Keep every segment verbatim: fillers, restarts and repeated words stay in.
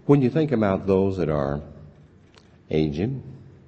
When you think about those that are aged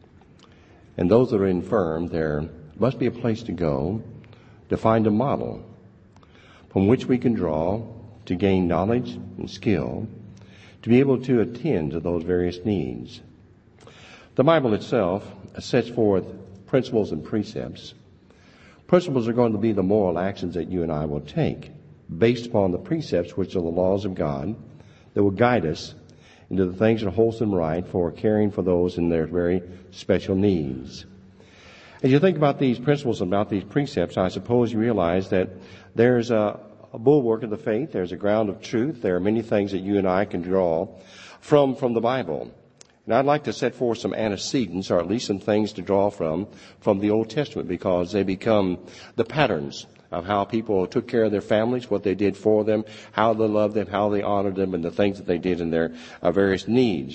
and those that are infirm, there must be a place to go to find a model from which we can draw to gain knowledge and skill to be able to attend to those various needs. The Bible itself sets forth principles and precepts. Principles are going to be the moral actions that you and I will take based upon the precepts, which are the laws of God, that will guide us into the things that are wholesome right for caring for those in their very special needs. As you think about these principles and about these precepts, I suppose you realize that there's a, a bulwark of the faith, there's a ground of truth, there are many things that you and I can draw from from the Bible. And I'd like to set forth some antecedents, or at least some things to draw from, from the Old Testament, because they become the patterns of how people took care of their families, what they did for them, how they loved them, how they honored them, and the things that they did in their uh, various needs.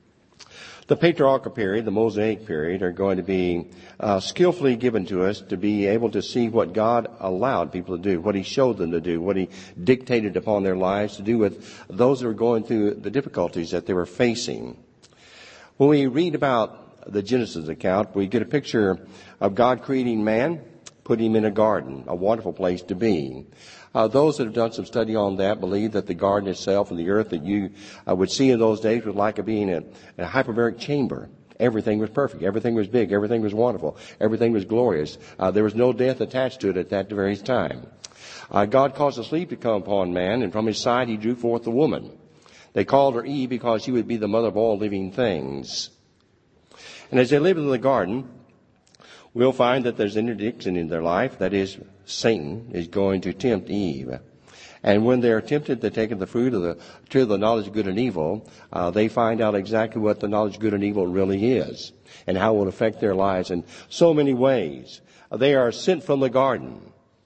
The patriarchal period, the Mosaic period, are going to be uh, skillfully given to us to be able to see what God allowed people to do, what He showed them to do, what He dictated upon their lives to do with those that were going through the difficulties that they were facing. When we read about the Genesis account, we get a picture of God creating man, putting him in a garden, a wonderful place to be. Uh, those that have done some study on that believe that the garden itself and the earth that you uh, would see in those days was like a being in a, a hyperbaric chamber. Everything was perfect. Everything was big. Everything was wonderful. Everything was glorious. Uh, there was no death attached to it at that very time. Uh, God caused a sleep to come upon man, and from his side he drew forth the woman. They called her Eve because she would be the mother of all living things. And as they lived in the garden, we'll find that there's interdiction in their life. That is, Satan is going to tempt Eve. And when they're tempted to take of the fruit of the tree of the knowledge of good and evil, uh, they find out exactly what the knowledge of good and evil really is and how it will affect their lives in so many ways. They are sent from the garden.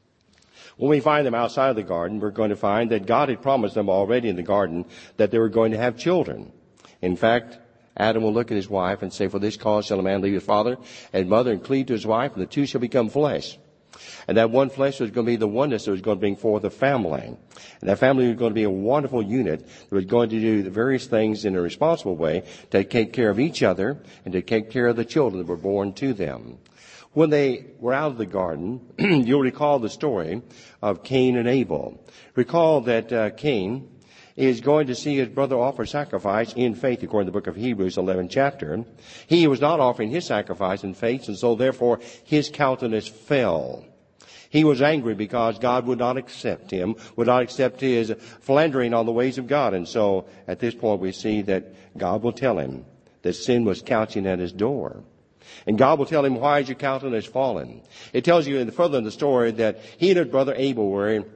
When we find them outside of the garden, we're going to find that God had promised them already in the garden that they were going to have children. In fact, Adam will look at his wife and say, "For this cause shall a man leave his father and mother and cleave to his wife, and the two shall become flesh." And that one flesh was going to be the oneness that was going to bring forth a family. And that family was going to be a wonderful unit that was going to do the various things in a responsible way to take care of each other and to take care of the children that were born to them. When they were out of the garden, you'll recall the story of Cain and Abel. Recall that uh, Cain is going to see his brother offer sacrifice in faith, according to the book of Hebrews, eleventh chapter. He was not offering his sacrifice in faith, and so therefore his countenance fell. He was angry because God would not accept him, would not accept his philandering on the ways of God. And so at this point we see that God will tell him that sin was couching at his door. And God will tell him, "Why is your countenance fallen?" It tells you in the further in the story that he and his brother Abel were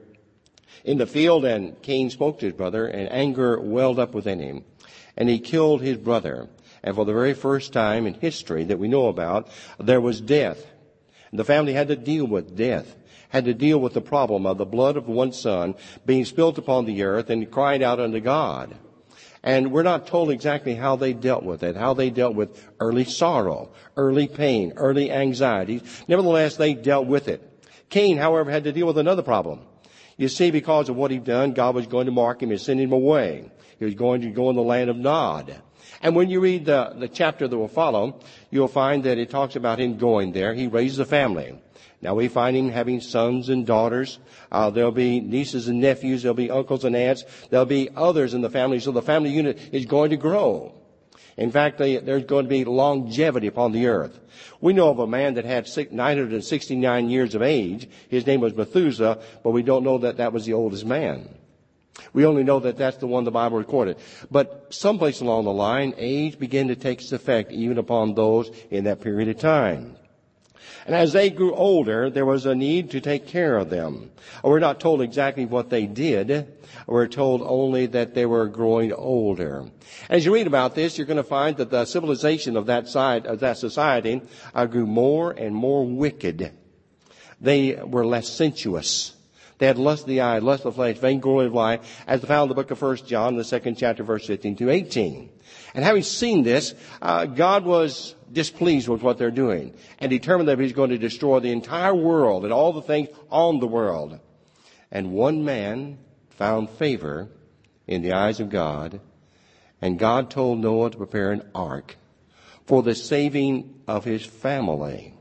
in the field, and Cain spoke to his brother, and anger welled up within him. And he killed his brother. And for the very first time in history that we know about, there was death. And the family had to deal with death, had to deal with the problem of the blood of one son being spilt upon the earth and crying out unto God. And we're not told exactly how they dealt with it, how they dealt with early sorrow, early pain, early anxieties. Nevertheless, they dealt with it. Cain, however, had to deal with another problem. You see, because of what he'd done, God was going to mark him and send him away. He was going to go in the land of Nod. And when you read the, the chapter that will follow, you'll find that it talks about him going there. He raised a family. Now we find him having sons and daughters. Uh, there'll be nieces and nephews. There'll be uncles and aunts. There'll be others in the family. So the family unit is going to grow. In fact, they, there's going to be longevity upon the earth. We know of a man that had nine hundred sixty-nine years of age. His name was Methuselah, but we don't know that that was the oldest man. We only know that that's the one the Bible recorded. But someplace along the line, age began to take its effect even upon those in that period of time. And as they grew older, there was a need to take care of them. We're not told exactly what they did. We're told only that they were growing older. As you read about this, you're going to find that the civilization of that side, of that society, uh, grew more and more wicked. They were less sensuous. They had lust of the eye, lust of the flesh, vainglory of life, as found in the book of First John, the second chapter, verse fifteen to eighteen. And having seen this, uh, God was displeased with what they're doing and determined that He's going to destroy the entire world and all the things on the world. And one man found favor in the eyes of God, And God told Noah to prepare an ark for the saving of his family.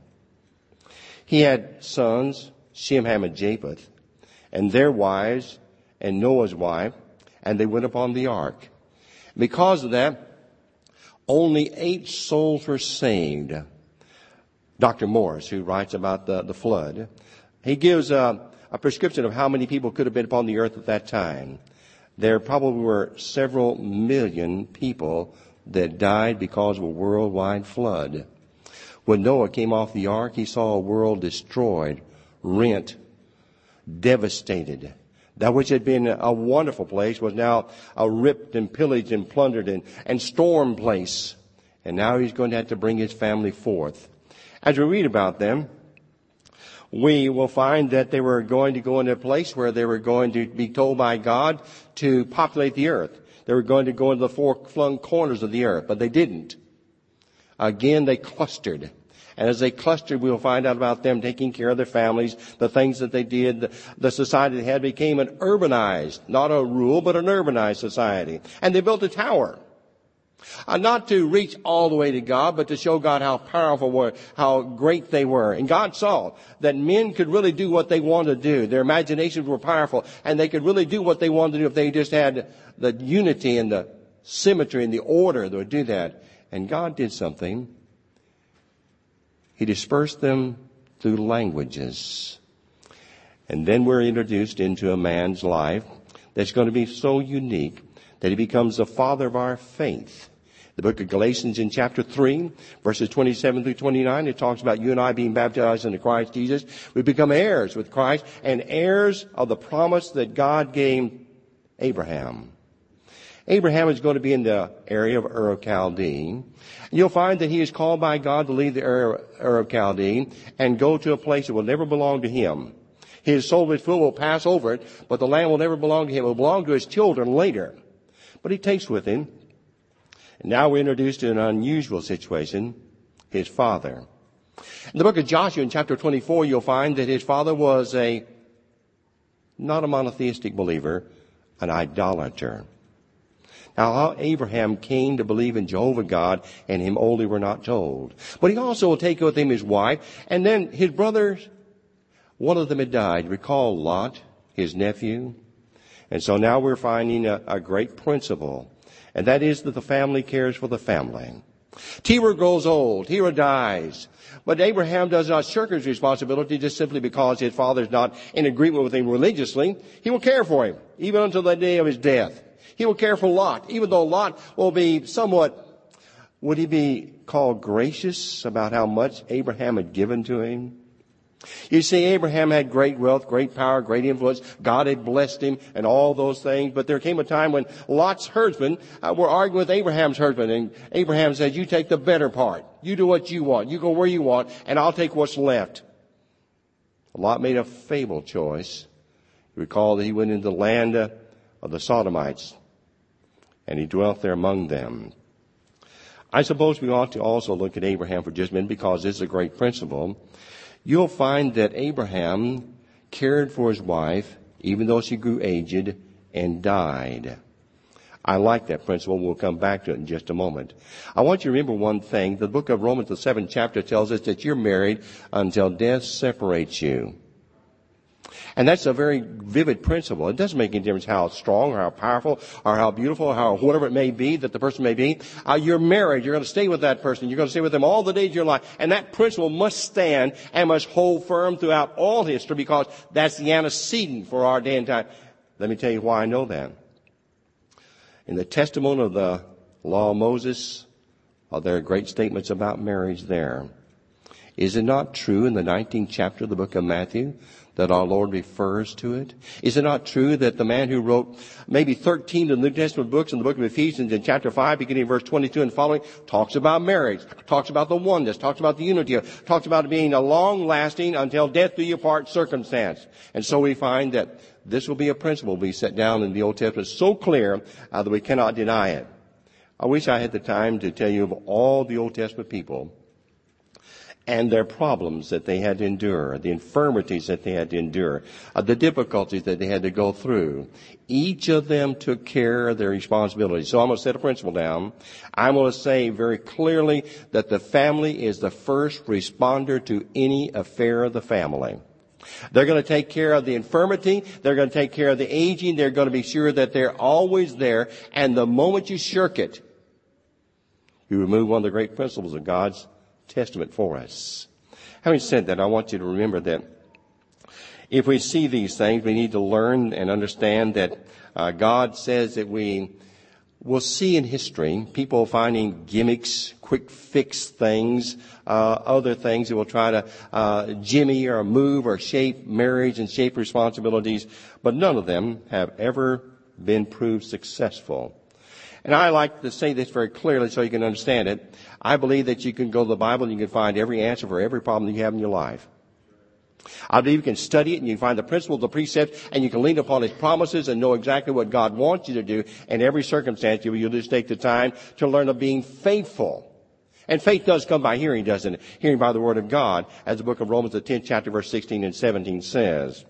He had sons, Shem, Ham, and Japheth, and their wives, and Noah's wife, and they went upon the ark. Because of that, only eight souls were saved. Doctor Morris, who writes about the, the flood, he gives a, a prescription of how many people could have been upon the earth at that time. There probably were several million people that died because of a worldwide flood. When Noah came off the ark, he saw a world destroyed, rent, devastated. That which had been a wonderful place was now a ripped and pillaged and plundered and, and stormed place. And now he's going to have to bring his family forth. As we read about them, we will find that they were going to go into a place where they were going to be told by God to populate the earth. They were going to go into the four-flung corners of the earth, but they didn't. Again, they clustered. And as they clustered, we'll find out about them taking care of their families, the things that they did. The, the society they had became an urbanized, not a rural, but an urbanized society. And they built a tower. Uh, not to reach all the way to God, but to show God how powerful were, how great they were. And God saw that men could really do what they wanted to do. Their imaginations were powerful, and they could really do what they wanted to do if they just had the unity and the symmetry and the order that would do that. And God did something. He dispersed them through languages. And then we're introduced into a man's life that's going to be so unique that he becomes the father of our faith. The book of Galatians in chapter three, verses twenty-seven through twenty-nine, it talks about you and I being baptized into Christ Jesus. We become heirs with Christ and heirs of the promise that God gave Abraham. Abraham is going to be in the area of Ur of Chaldee. You'll find that he is called by God to leave the Ur of Chaldee and go to a place that will never belong to him. His soul, his foot will pass over it, but the land will never belong to him. It will belong to his children later. But he takes with him. And now we're introduced to an unusual situation, his father. In the book of Joshua in chapter twenty-four, you'll find that his father was a, not a monotheistic believer, an idolater. Now, how Abraham came to believe in Jehovah God and him only we're not told. But he also will take with him his wife, and then his brothers, one of them had died. Recall Lot, his nephew. And so now we're finding a, a great principle, and that is that the family cares for the family. Terah grows old. Terah dies. But Abraham does not shirk his responsibility just simply because his father is not in agreement with him religiously. He will care for him, even until the day of his death. He will care for Lot, even though Lot will be somewhat, would he be called gracious about how much Abraham had given to him? You see, Abraham had great wealth, great power, great influence. God had blessed him and all those things. But there came a time when Lot's herdsmen uh, were arguing with Abraham's herdsmen. And Abraham said, you take the better part. You do what you want. You go where you want, and I'll take what's left. Lot made a fatal choice. You recall that he went into the land uh, of the Sodomites, and he dwelt there among them. I suppose we ought to also look at Abraham for just a minute, because this is a great principle. You'll find that Abraham cared for his wife, even though she grew aged and died. I like that principle. We'll come back to it in just a moment. I want you to remember one thing. The book of Romans, the seventh chapter, tells us that you're married until death separates you. And that's a very vivid principle. It doesn't make any difference how strong or how powerful or how beautiful or how whatever it may be that the person may be. Uh, you're married. You're going to stay with that person. You're going to stay with them all the days of your life. And that principle must stand and must hold firm throughout all history, because that's the antecedent for our day and time. Let me tell you why I know that. In the testimony of the law of Moses, are there great statements about marriage there. Is it not true in the nineteenth chapter of the book of Matthew that our Lord refers to it? Is it not true that the man who wrote maybe thirteen of the New Testament books in the book of Ephesians in chapter five, beginning in verse twenty-two and following, talks about marriage, talks about the oneness, talks about the unity, talks about it being a long-lasting, until death do you part circumstance. And so we find that this will be a principle we set down in the Old Testament so clear uh, that we cannot deny it. I wish I had the time to tell you of all the Old Testament people. and their problems that they had to endure, the infirmities that they had to endure, uh, the difficulties that they had to go through. Each of them took care of their responsibilities. So I'm going to set a principle down. I'm going to say very clearly that the family is the first responder to any affair of the family. They're going to take care of the infirmity. They're going to take care of the aging. They're going to be sure that they're always there. And the moment you shirk it, you remove one of the great principles of God's testament for us. Having said that, I want you to remember that if we see these things, we need to learn and understand that uh, God says that we will see in history people finding gimmicks, quick fix things, uh, other things that will try to uh, jimmy or move or shape marriage and shape responsibilities, but none of them have ever been proved successful. And I like to say this very clearly so you can understand it. I believe that you can go to the Bible and you can find every answer for every problem that you have in your life. I believe you can study it and you can find the principles, the precepts, and you can lean upon His promises and know exactly what God wants you to do in every circumstance. You'll just take the time to learn of being faithful. And faith does come by hearing, doesn't it? Hearing by the Word of God, as the book of Romans, the tenth chapter, verse sixteen and seventeen says.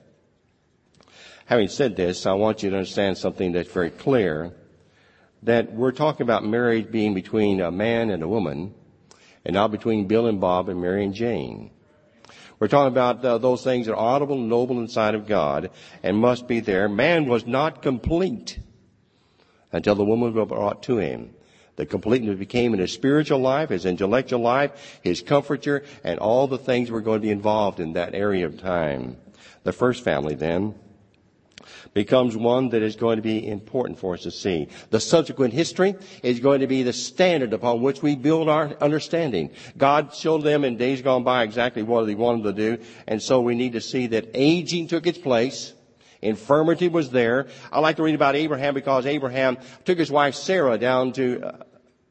Having said this, I want you to understand something that's very clear, that we're talking about marriage being between a man and a woman, and not between Bill and Bob and Mary and Jane. We're talking about uh, those things that are audible and noble inside of God and must be there. Man was not complete until the woman was brought to him. The completeness became in his spiritual life, his intellectual life, his comforter, and all the things were going to be involved in that area of time. The first family, then, becomes one that is going to be important for us to see. The subsequent history is going to be the standard upon which we build our understanding. God showed them in days gone by exactly what He wanted to do, and so we need to see that aging took its place. Infirmity was there. I like to read about Abraham because Abraham took his wife Sarah down to uh,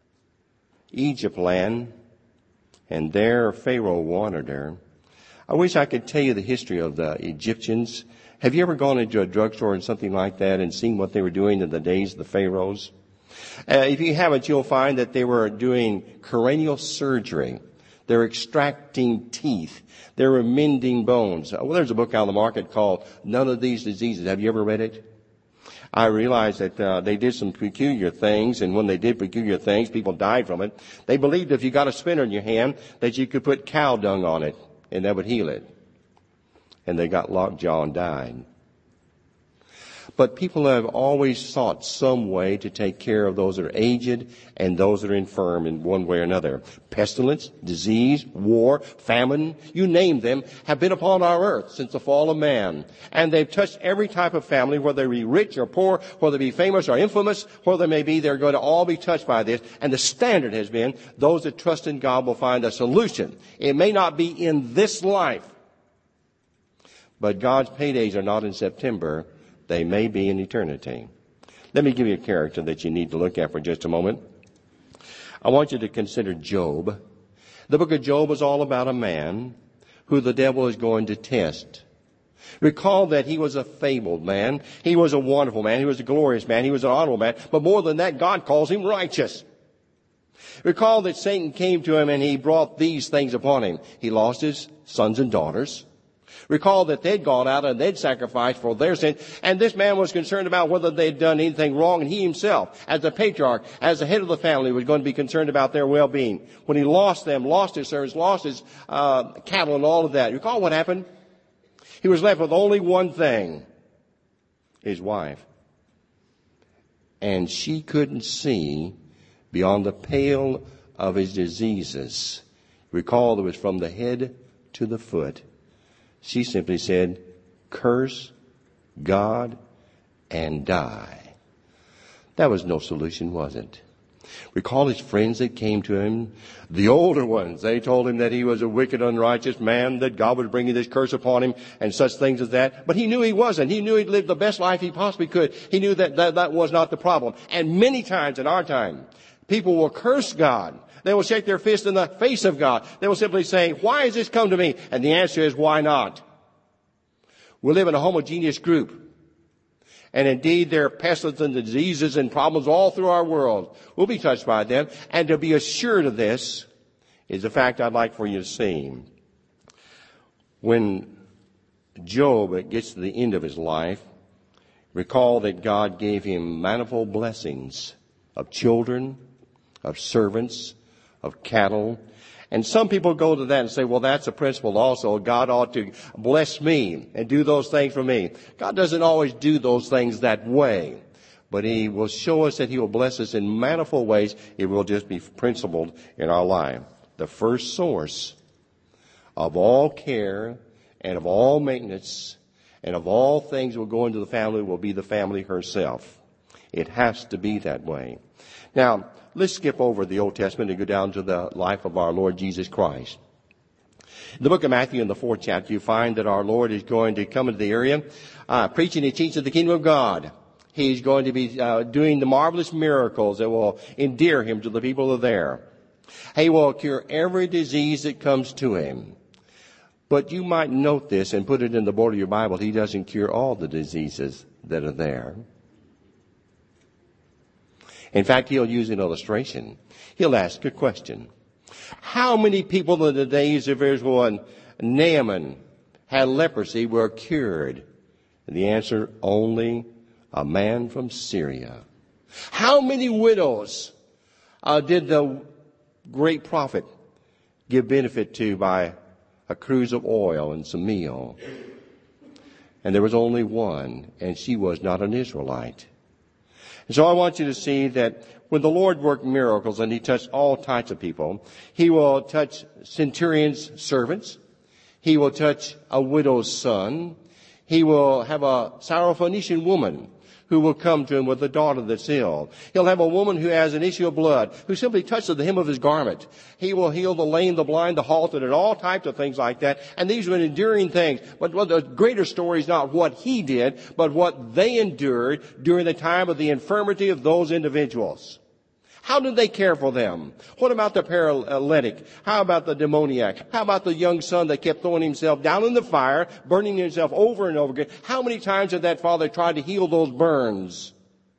Egypt land, and there Pharaoh wanted her. I wish I could tell you the history of the Egyptians. Have you ever gone into a drugstore and something like that and seen what they were doing in the days of the pharaohs? Uh, if you haven't, you'll find that they were doing cranial surgery. They're extracting teeth. They were mending bones. Well, there's a book out on the market called None of These Diseases. Have you ever read it? I realized that uh, they did some peculiar things, and when they did peculiar things, people died from it. They believed if you got a splinter in your hand that you could put cow dung on it, and that would heal it. And they got lockjaw and died. But people have always sought some way to take care of those that are aged and those that are infirm in one way or another. Pestilence, disease, war, famine, you name them, have been upon our earth since the fall of man. And they've touched every type of family, whether they be rich or poor, whether they be famous or infamous, whether they may be, they're going to all be touched by this. And the standard has been, those that trust in God will find a solution. It may not be in this life, but God's paydays are not in September. They may be in eternity. Let me give you a character that you need to look at for just a moment. I want you to consider Job. The book of Job is all about a man who the devil is going to test. Recall that he was a fabled man. He was a wonderful man. He was a glorious man. He was an honorable man. But more than that, God calls him righteous. Recall that Satan came to him and he brought these things upon him. He lost his sons and daughters. Recall that they'd gone out and they'd sacrificed for their sin. And this man was concerned about whether they'd done anything wrong. And he himself, as the patriarch, as the head of the family, was going to be concerned about their well-being. When he lost them, lost his servants, lost his uh, cattle and all of that. Recall what happened? He was left with only one thing. His wife. And she couldn't see beyond the pale of his diseases. Recall it was from the head to the foot. She simply said, curse God and die. That was no solution, was it? Recall his friends that came to him, the older ones. They told him that he was a wicked, unrighteous man, that God was bringing this curse upon him and such things as that. But he knew he wasn't. He knew he'd lived the best life he possibly could. He knew that that, that was not the problem. And many times in our time, people will curse God. They will shake their fist in the face of God. They will simply say, why has this come to me? And the answer is, why not? We live in a homogeneous group. And indeed, there are pestilence and diseases and problems all through our world. We'll be touched by them. And to be assured of this, is the fact I'd like for you to see. When Job gets to the end of his life, recall that God gave him manifold blessings of children, of servants, of cattle. And some people go to that and say, well, that's a principle also. God ought to bless me and do those things for me. God doesn't always do those things that way. But He will show us that He will bless us in manifold ways. It will just be principled in our life. The first source of all care and of all maintenance and of all things that will go into the family will be the family herself. It has to be that way. Now, let's skip over the Old Testament and go down to the life of our Lord Jesus Christ. In the book of Matthew, in the fourth chapter, you find that our Lord is going to come into the area, uh, preaching and teaching the kingdom of God. He's going to be uh, doing the marvelous miracles that will endear Him to the people who are there. He will cure every disease that comes to Him. But you might note this and put it in the border of your Bible. He doesn't cure all the diseases that are there. In fact, He'll use an illustration. He'll ask a question. How many people in the days of Israel and Naaman had leprosy were cured? And the answer, only a man from Syria. How many widows uh, did the great prophet give benefit to by a cruse of oil and some meal? And there was only one, and she was not an Israelite. And so I want you to see that when the Lord worked miracles and He touched all types of people, He will touch centurion's servants. He will touch a widow's son. He will have a Syrophoenician woman who will come to Him with a daughter that's ill. He'll have a woman who has an issue of blood, who simply touches the hem of His garment. He will heal the lame, the blind, the halted, and all types of things like that. And these are enduring things. But what the greater story is not what He did, but what they endured during the time of the infirmity of those individuals. How did they care for them? What about the paralytic? How about the demoniac? How about the young son that kept throwing himself down in the fire, burning himself over and over again? How many times did that father try to heal those burns?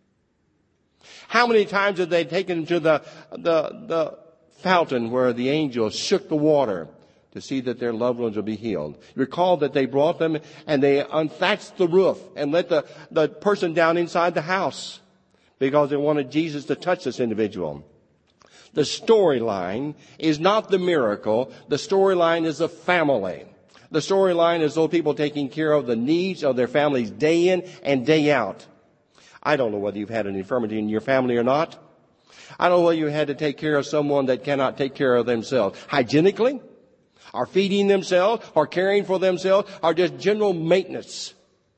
How many times did they take him to the, the, the fountain where the angels shook the water to see that their loved ones would be healed? Recall that they brought them and they unthatched the roof and let the, the person down inside the house, because they wanted Jesus to touch this individual. The storyline is not the miracle. The storyline is the family. The storyline is those people taking care of the needs of their families day in and day out. I don't know whether you've had an infirmity in your family or not. I don't know whether you had to take care of someone that cannot take care of themselves hygienically, or feeding themselves, or caring for themselves, or just general maintenance.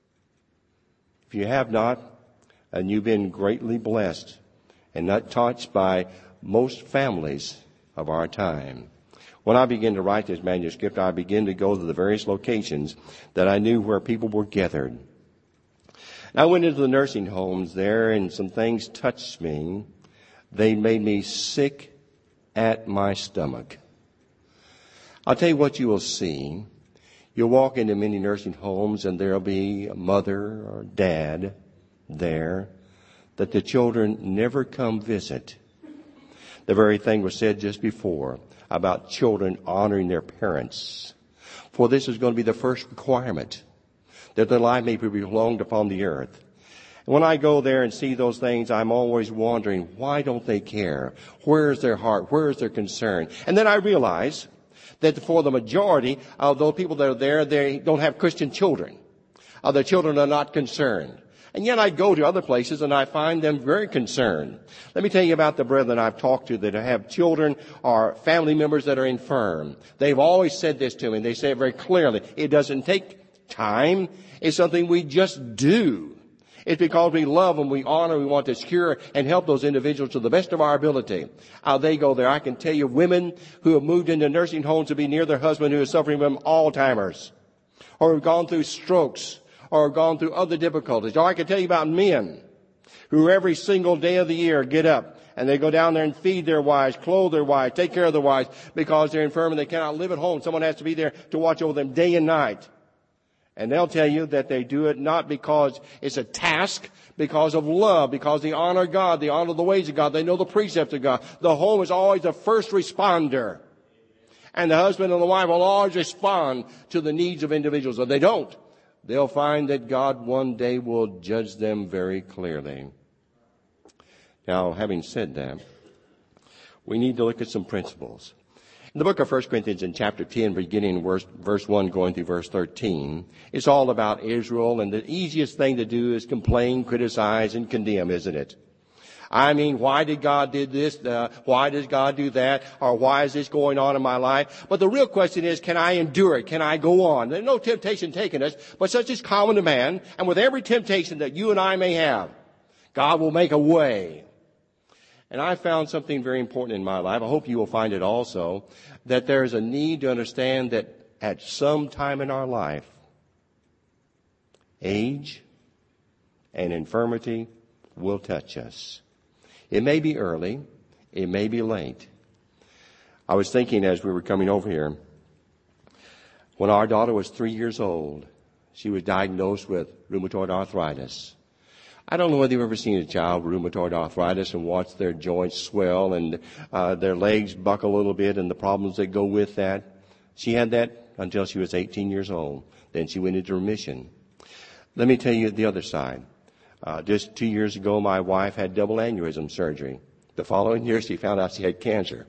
If you have not, and you've been greatly blessed and not touched by most families of our time. When I began to write this manuscript, I began to go to the various locations that I knew where people were gathered. And I went into the nursing homes there, and some things touched me. They made me sick at my stomach. I'll tell you what you will see. You'll walk into many nursing homes, and there'll be a mother or dad there that the children never come visit. The very thing was said just before about children honoring their parents. For this is going to be the first requirement, that their life may be prolonged upon the earth. And when I go there and see those things, I'm always wondering, why don't they care? Where is their heart? Where is their concern? And then I realize that for the majority of those people that are there, they don't have Christian children. Uh, their children are not concerned. And yet I go to other places and I find them very concerned. Let me tell you about the brethren I've talked to that have children or family members that are infirm. They've always said this to me. They say it very clearly. It doesn't take time. It's something we just do. It's because we love and we honor, we want to cure and help those individuals to the best of our ability. How they go there. I can tell you women who have moved into nursing homes to be near their husband who is suffering from Alzheimer's, or have gone through strokes, or gone through other difficulties. Or I can tell you about men who every single day of the year get up and they go down there and feed their wives, clothe their wives, take care of their wives because they're infirm and they cannot live at home. Someone has to be there to watch over them day and night. And they'll tell you that they do it not because it's a task, because of love, because they honor God, they honor the ways of God, they know the precepts of God. The home is always the first responder. And the husband and the wife will always respond to the needs of individuals. If they don't, they'll find that God one day will judge them very clearly. Now, having said that, we need to look at some principles. In the book of First Corinthians in chapter ten, beginning verse, verse one going through verse thirteen, it's all about Israel, and the easiest thing to do is complain, criticize, and condemn, isn't it? I mean, why did God do this? Uh, why does God do that? Or why is this going on in my life? But the real question is, can I endure it? Can I go on? There's no temptation taking us, but such is common to man. And with every temptation that you and I may have, God will make a way. And I found something very important in my life. I hope you will find it also, that there is a need to understand that at some time in our life, age and infirmity will touch us. It may be early. It may be late. I was thinking as we were coming over here, when our daughter was three years old, she was diagnosed with rheumatoid arthritis. I don't know whether you've ever seen a child with rheumatoid arthritis and watched their joints swell and uh, their legs buckle a little bit and the problems that go with that. She had that until she was eighteen years old. Then she went into remission. Let me tell you the other side. Uh, just two years ago, my wife had double aneurysm surgery. The following year, she found out she had cancer.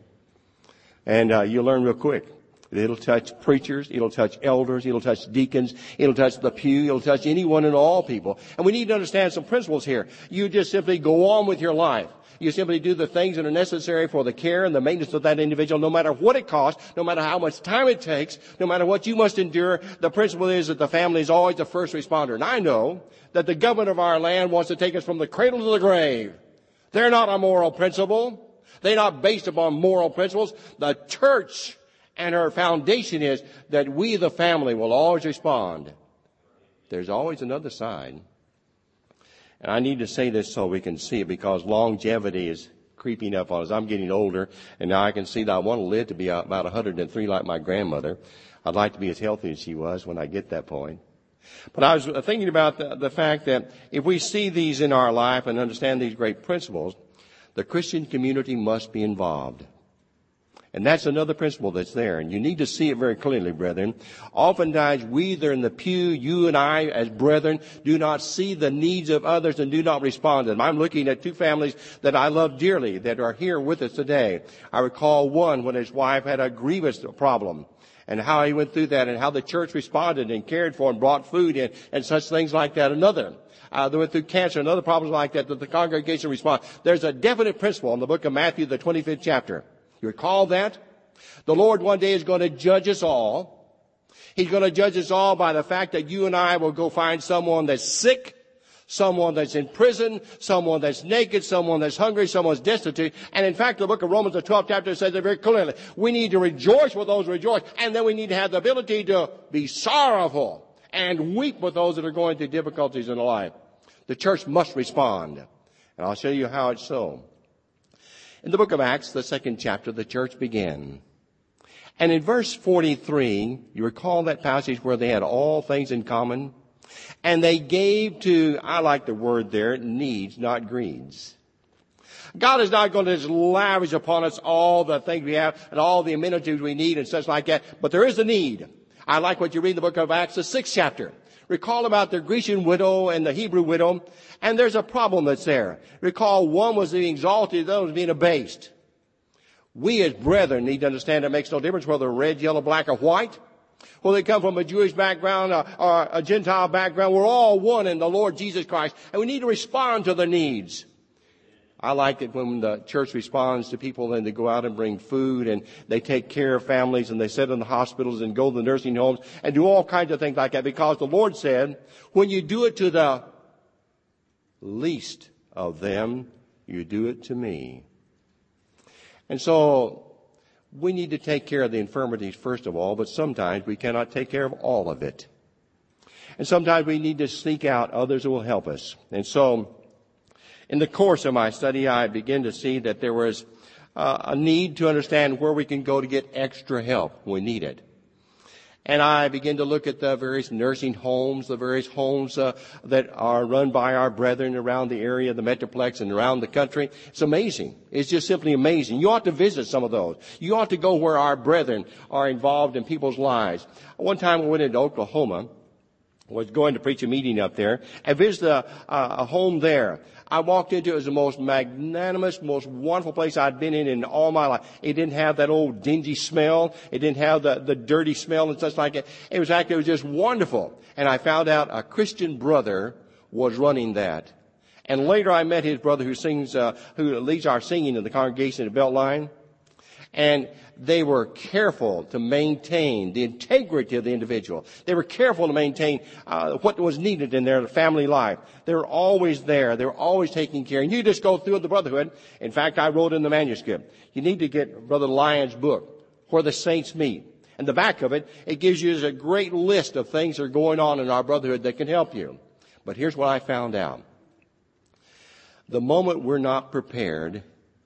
And uh, you learn real quick. It'll touch preachers, it'll touch elders, it'll touch deacons, it'll touch the pew, it'll touch anyone and all people. And we need to understand some principles here. You just simply go on with your life. You simply do the things that are necessary for the care and the maintenance of that individual, no matter what it costs, no matter how much time it takes, no matter what you must endure. The principle is that the family is always the first responder. And I know that the government of our land wants to take us from the cradle to the grave. They're not a moral principle. They're not based upon moral principles. The church and her foundation is that we, the family, will always respond. There's always another side. And I need to say this so we can see it, because longevity is creeping up on us. I'm getting older, and now I can see that I want to live to be about one hundred three like my grandmother. I'd like to be as healthy as she was when I get that point. But I was thinking about the, the fact that if we see these in our life and understand these great principles, the Christian community must be involved. And that's another principle that's there. And you need to see it very clearly, brethren. Oftentimes, we that are in the pew, you and I as brethren, do not see the needs of others and do not respond to them. I'm looking at two families that I love dearly that are here with us today. I recall one when his wife had a grievous problem, and how he went through that, and how the church responded and cared for and brought food in and such things like that. Another, uh, they went through cancer and other problems like that, that the congregation responded. There's a definite principle in the book of Matthew, the twenty-fifth chapter. You recall that? The Lord one day is going to judge us all. He's going to judge us all by the fact that you and I will go find someone that's sick, someone that's in prison, someone that's naked, someone that's hungry, someone's destitute. And in fact, the book of Romans, the twelfth chapter, says it very clearly. We need to rejoice with those who rejoice, and then we need to have the ability to be sorrowful and weep with those that are going through difficulties in life. The church must respond. And I'll show you how it's so. In the book of Acts, the second chapter, the church began. And in verse forty-three, you recall that passage where they had all things in common? And they gave to, I like the word there, needs, not greeds. God is not going to just lavish upon us all the things we have and all the amenities we need and such like that. But there is a need. I like what you read in the book of Acts, the sixth chapter. Recall about the Grecian widow and the Hebrew widow. And there's a problem that's there. Recall one was being exalted, the other was being abased. We as brethren need to understand it makes no difference whether red, yellow, black, or white. Whether they come from a Jewish background or, or a Gentile background. We're all one in the Lord Jesus Christ. And we need to respond to their needs. I like it when the church responds to people and they go out and bring food and they take care of families and they sit in the hospitals and go to the nursing homes and do all kinds of things like that, because the Lord said, when you do it to the least of them, you do it to me. And so we need to take care of the infirmities first of all, but sometimes we cannot take care of all of it. And sometimes we need to seek out others who will help us. And so in the course of my study, I began to see that there was uh, a need to understand where we can go to get extra help when we need it. And I begin to look at the various nursing homes, the various homes uh, that are run by our brethren around the area, the Metroplex and around the country. It's amazing. It's just simply amazing. You ought to visit some of those. You ought to go where our brethren are involved in people's lives. One time I went into Oklahoma, was going to preach a meeting up there, and visited a, a home there. I walked into it. It was the most magnanimous, most wonderful place I'd been in in all my life. It didn't have that old dingy smell. It didn't have the, the dirty smell and such like it. It was actually, it was just wonderful. And I found out a Christian brother was running that. And later I met his brother who sings, uh, who leads our singing in the congregation at Beltline. And they were careful to maintain the integrity of the individual. They were careful to maintain uh, what was needed in their family life. They were always there. They were always taking care. And you just go through the brotherhood. In fact, I wrote in the manuscript, you need to get Brother Lyon's book, Where the Saints Meet. And the back of it, it gives you a great list of things that are going on in our brotherhood that can help you. But here's what I found out. The moment we're not prepared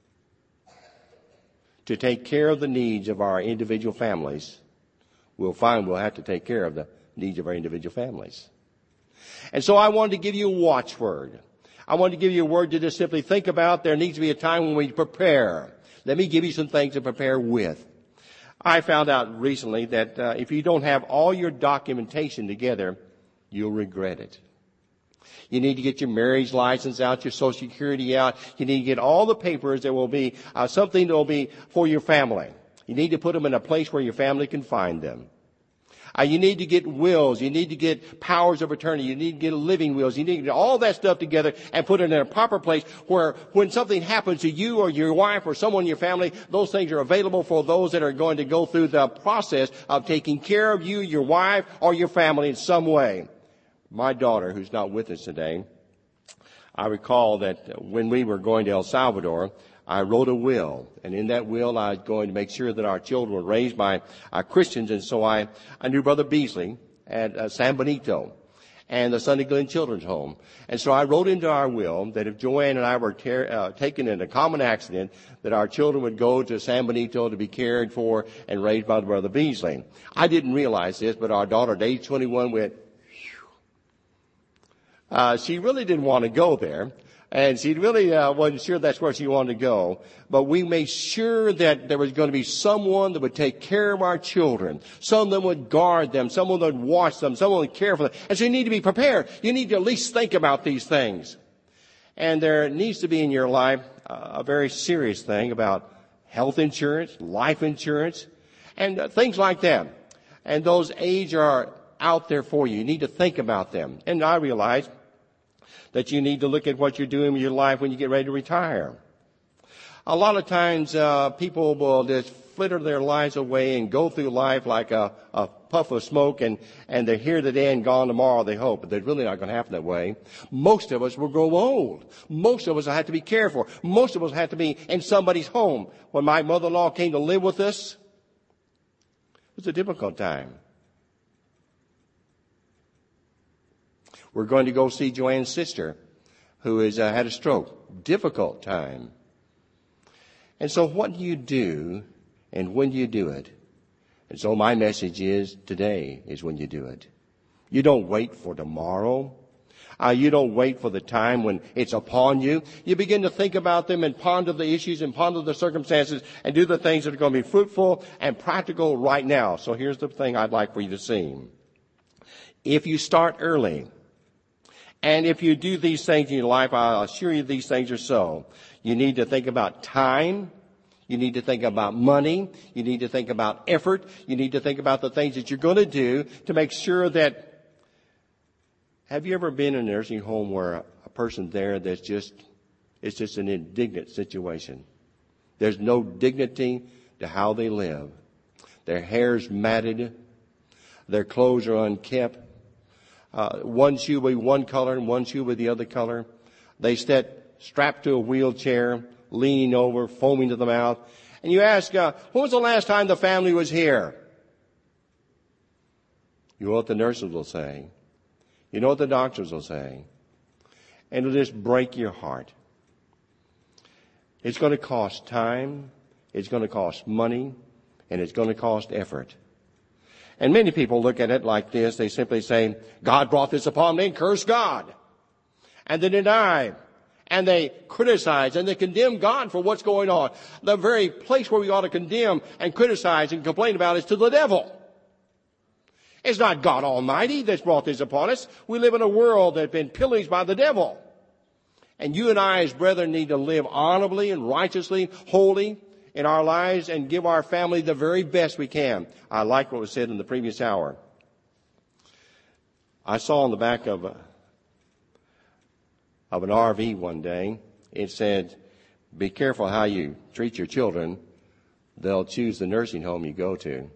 to take care of the needs of our individual families, we'll find we'll have to take care of the needs of our individual families. And so I wanted to give you a watchword. I wanted to give you a word to just simply think about. There needs to be a time when we prepare. Let me give you some things to prepare with. I found out recently that uh, if you don't have all your documentation together, you'll regret it. You need to get your marriage license out, your Social Security out. You need to get all the papers. There will be uh, something that will be for your family. You need to put them in a place where your family can find them. Uh, you need to get wills. You need to get powers of attorney. You need to get living wills. You need to get all that stuff together and put it in a proper place where when something happens to you or your wife or someone in your family, those things are available for those that are going to go through the process of taking care of you, your wife, or your family in some way. My daughter, who's not with us today, I recall that when we were going to El Salvador, I wrote a will. And in that will, I was going to make sure that our children were raised by uh, Christians. And so I, I knew Brother Beasley at uh, San Benito and the Sunday Glen Children's Home. And so I wrote into our will that if Joanne and I were ter- uh, taken in a common accident, that our children would go to San Benito to be cared for and raised by Brother Beasley. I didn't realize this, but our daughter at age twenty-one went, Uh, she really didn't want to go there, and she really uh, wasn't sure that's where she wanted to go. But we made sure that there was going to be someone that would take care of our children, someone that would guard them, someone that would watch them, someone that would care for them. And so you need to be prepared. You need to at least think about these things. And there needs to be in your life uh, a very serious thing about health insurance, life insurance, and uh, things like that. And those aids are out there for you. You need to think about them. And I realize that you need to look at what you're doing with your life when you get ready to retire. A lot of times uh, people will just flitter their lives away and go through life like a, a puff of smoke, and, and they're here today and gone tomorrow, they hope. But they're really not going to happen that way. Most of us will grow old. Most of us will have to be cared for. Most of us have to be in somebody's home. When my mother-in-law came to live with us, it was a difficult time. We're going to go see Joanne's sister, who has uh, had a stroke. Difficult time. And so what do you do, and when do you do it? And so my message is, today is when you do it. You don't wait for tomorrow. Uh, you don't wait for the time when it's upon you. You begin to think about them and ponder the issues and ponder the circumstances and do the things that are going to be fruitful and practical right now. So here's the thing I'd like for you to see. If you start early, and if you do these things in your life, I'll assure you these things are so. You need to think about time. You need to think about money. You need to think about effort. You need to think about the things that you're going to do to make sure that... Have you ever been in a nursing home where a person there that's just, it's just an indignant situation? There's no dignity to how they live. Their hair's matted. Their clothes are unkept. Uh, one shoe with one color and one shoe with the other color. They sit strapped to a wheelchair, leaning over, foaming to the mouth. And you ask, uh, when was the last time the family was here? You know what the nurses will say. You know what the doctors will say. And it'll just break your heart. It's going to cost time. It's going to cost money. And it's going to cost effort. And many people look at it like this. They simply say, God brought this upon me, and curse God. And they deny, and they criticize, and they condemn God for what's going on. The very place where we ought to condemn and criticize and complain about is to the devil. It's not God Almighty that's brought this upon us. We live in a world that's been pillaged by the devil. And you and I as brethren need to live honorably and righteously, holy in our lives, and give our family the very best we can. I like what was said in the previous hour. I saw on the back of a, of an R V one day, it said, be careful how you treat your children. They'll choose the nursing home you go to.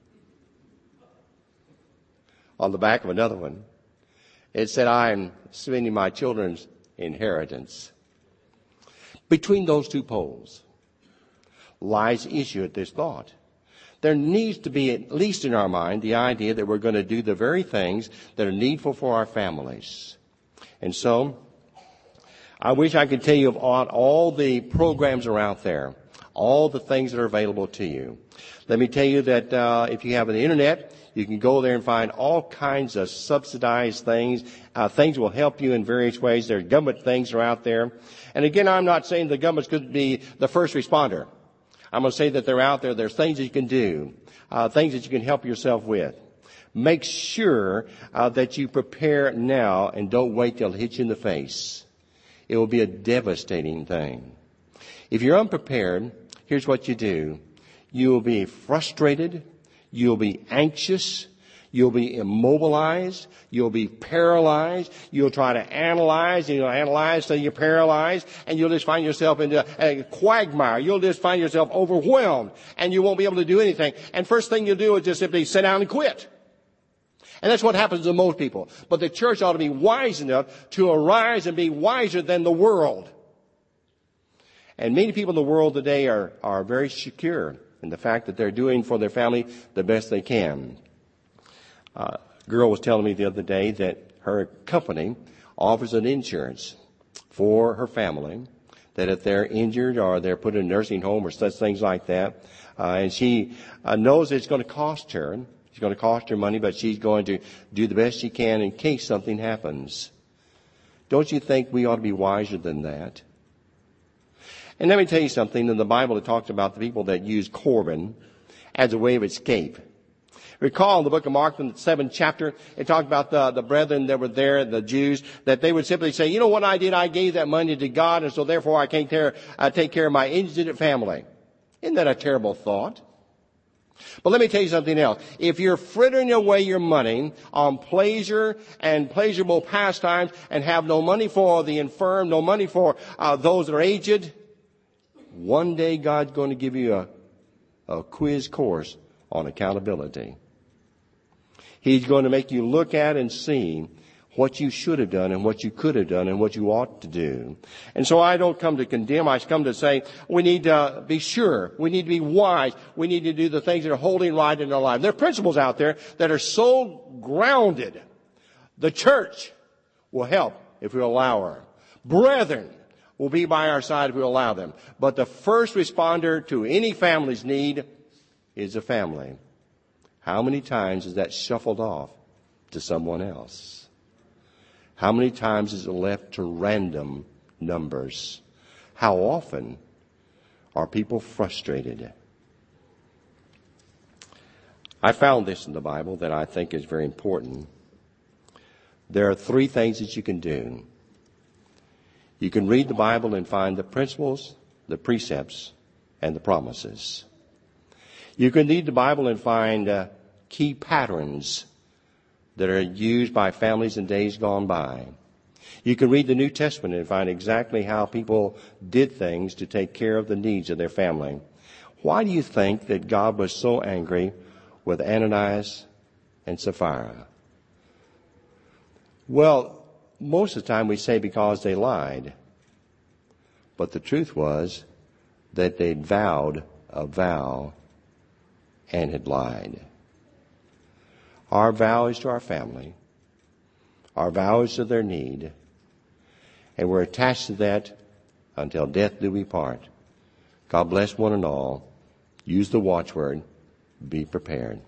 On the back of another one, it said, I'm spending my children's inheritance. Between those two poles lies the issue at this thought. There needs to be, at least in our mind, the idea that we're going to do the very things that are needful for our families. And so, I wish I could tell you about all the programs are out there, all the things that are available to you. Let me tell you that uh, if you have an internet, you can go there and find all kinds of subsidized things. Uh, things will help you in various ways. There are government things that are out there. And again, I'm not saying the government could be the first responder. I'm going to say that they're out there. There's things that you can do, uh, things that you can help yourself with. Make sure uh, that you prepare now and don't wait till it hits you in the face. It will be a devastating thing. If you're unprepared, here's what you do. You will be frustrated. You'll be anxious. You'll be immobilized. You'll be paralyzed. You'll try to analyze, and you'll analyze till you're paralyzed, and you'll just find yourself in a quagmire. You'll just find yourself overwhelmed, and you won't be able to do anything. And first thing you'll do is just simply sit down and quit. And that's what happens to most people. But the church ought to be wise enough to arise and be wiser than the world. And many people in the world today are, are very secure in the fact that they're doing for their family the best they can. Uh, a girl was telling me the other day that her company offers an insurance for her family, that if they're injured or they're put in a nursing home or such things like that, uh, and she uh, knows it's going to cost her, it's going to cost her money, but she's going to do the best she can in case something happens. Don't you think we ought to be wiser than that? And let me tell you something. In the Bible, it talks about the people that use Corban as a way of escape. Recall in the book of Mark, in the seventh chapter, it talked about the, the brethren that were there, the Jews, that they would simply say, you know what I did? I gave that money to God, and so therefore I can't care, I take care of my indigent family. Isn't that a terrible thought? But let me tell you something else. If you're frittering away your money on pleasure and pleasurable pastimes and have no money for the infirm, no money for uh, those that are aged, one day God's going to give you a, a quiz course on accountability. He's going to make you look at and see what you should have done and what you could have done and what you ought to do. And so I don't come to condemn. I come to say we need to be sure. We need to be wise. We need to do the things that are holding right in our life. There are principles out there that are so grounded. The church will help if we allow her. Brethren will be by our side if we allow them. But the first responder to any family's need is a family. How many times is that shuffled off to someone else? How many times is it left to random numbers? How often are people frustrated? I found this in the Bible that I think is very important. There are three things that you can do. You can read the Bible and find the principles, the precepts, and the promises. You can read the Bible and find uh, key patterns that are used by families in days gone by. You can read the New Testament and find exactly how people did things to take care of the needs of their family. Why do you think that God was so angry with Ananias and Sapphira? Well, most of the time we say because they lied. But the truth was that they'd vowed a vow and had lied. Our vow is to our family. Our vow is to their need. And we're attached to that until death do we part. God bless one and all. Use the watchword. Be prepared.